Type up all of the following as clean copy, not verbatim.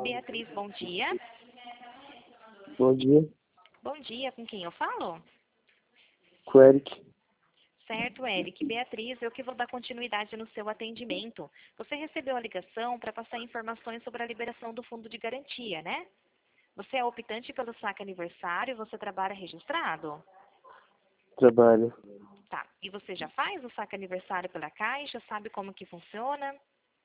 Beatriz, bom dia. Bom dia, Bom dia, com quem eu falo? com o Eric. Certo, Eric. Beatriz, eu que vou dar continuidade no seu atendimento. Você recebeu a ligação para passar informações sobre a liberação do fundo de garantia, né? Você é optante pelo saque aniversário, você trabalha registrado? Trabalho. Tá. E você já faz o saque aniversário pela Caixa? Sabe como que funciona?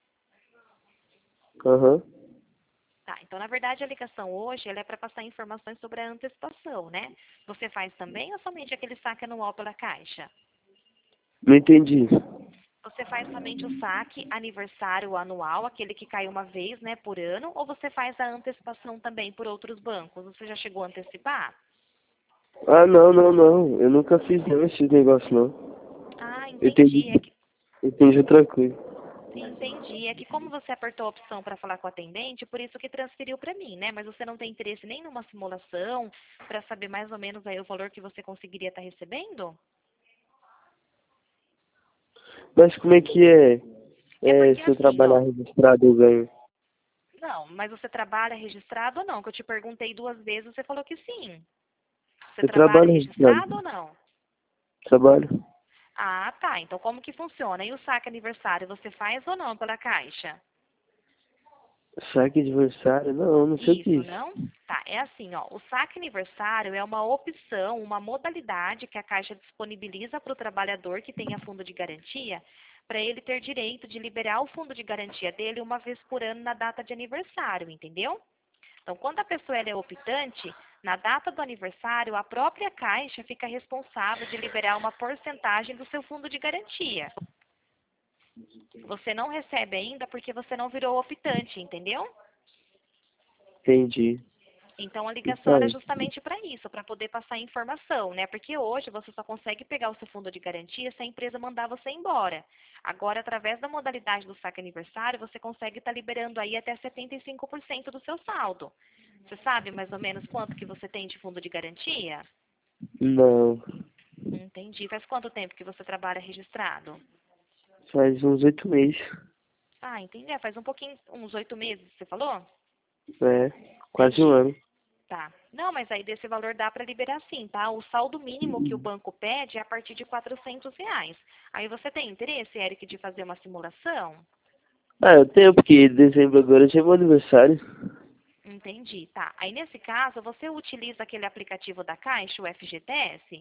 Aham. Tá. Então, na verdade, a ligação hoje ela é para passar informações sobre a antecipação, né? Você faz também ou somente aquele saque anual pela Caixa? Não entendi. Você faz somente o saque aniversário anual, aquele que cai uma vez, né, por ano, ou você faz a antecipação também por outros bancos? Você já chegou a antecipar? Ah, não. Eu nunca fiz não esses negócios, não. Ah, Eu entendi, entendi. entendi outra coisa. Entendi. É que como você apertou a opção para falar com o atendente, por isso que transferiu para mim, né? Mas você não tem interesse nem numa simulação para saber mais ou menos aí o valor que você conseguiria estar recebendo? Mas como é que é? É porque Se eu assim, trabalhar ó. registrado, eu ganho. Não, mas você trabalha registrado ou não? Que eu te perguntei 2 vezes, você falou que sim. Você Eu trabalha trabalho registrado. registrado ou não? Trabalho. Ah, tá. Então como que funciona? E o saque aniversário, você faz ou não pela Caixa? Saque adversário? Não sei o que é Isso, isso. não? Tá, é assim, ó. O saque aniversário é uma opção, uma modalidade que a Caixa disponibiliza para o trabalhador que tenha fundo de garantia, para ele ter direito de liberar o fundo de garantia dele uma vez por ano na data de aniversário, entendeu? Então, quando a pessoa ela é optante, na data do aniversário, a própria Caixa fica responsável de liberar uma porcentagem do seu fundo de garantia. Você não recebe ainda porque você não virou optante, entendeu? Entendi. Então, a ligação era Então, justamente para isso, para poder passar informação, né? Porque hoje você só consegue pegar o seu fundo de garantia se a empresa mandar você embora. Agora, através da modalidade do saque aniversário, você consegue estar liberando aí até 75% do seu saldo. Você sabe mais ou menos quanto que você tem de fundo de garantia? não. Entendi. Faz quanto tempo que você trabalha registrado? Faz uns 8 meses. Ah, entendi. Faz um pouquinho, uns 8 meses, você falou? É, quase um Entendi. ano. Tá. Não, mas aí desse valor dá para liberar sim, tá? O saldo mínimo que o banco pede é a partir de R$ 400. Aí você tem interesse, Eric, de fazer uma simulação? Ah, eu tenho, porque dezembro agora já é meu aniversário. Entendi, tá. Aí nesse caso, você utiliza aquele aplicativo da Caixa, o FGTS?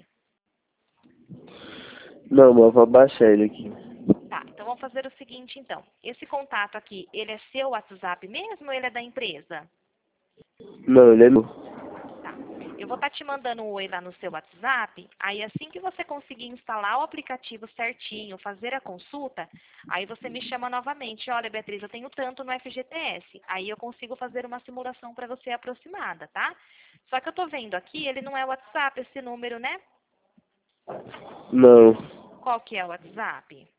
Não, mas eu vou baixar ele aqui. Tá, então vamos fazer o seguinte então. Esse contato aqui, ele é seu WhatsApp mesmo ou ele é da empresa? Não, ele é meu. Tá. Eu vou estar te mandando um oi lá no seu WhatsApp. Aí, assim que você conseguir instalar o aplicativo certinho, fazer a consulta, aí você me chama novamente. Olha, Beatriz, eu tenho tanto no FGTS. Aí eu consigo fazer uma simulação para você aproximada, tá? Só que eu tô vendo aqui, ele não é WhatsApp esse número, né? Não. Qual que é o WhatsApp?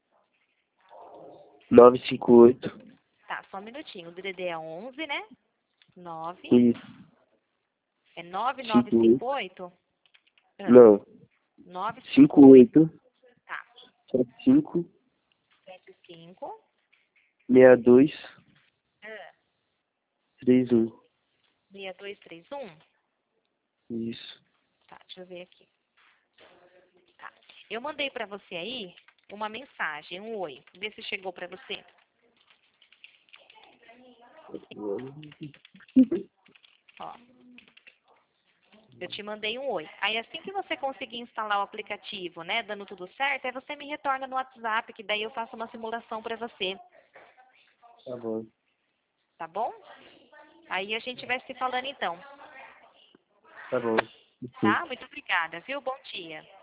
958. Tá, só um minutinho. O DDD é 11, né? 9. Isso. É nove nove 58. cinco oito. Ah, Não. 958. 58. Tá. 75. 75. 62. Ah, 31. 6231. Isso. Tá, deixa eu ver aqui. Tá. Eu mandei pra você aí uma mensagem, um oi. Vê se chegou pra você. Ó, eu te mandei um oi. Aí assim que você conseguir instalar o aplicativo, né, dando tudo certo, aí você me retorna no WhatsApp, que daí eu faço uma simulação pra você, Tá bom. tá bom? Aí a gente vai se falando então, Tá bom. Sim. tá? Muito obrigada, viu? Bom dia.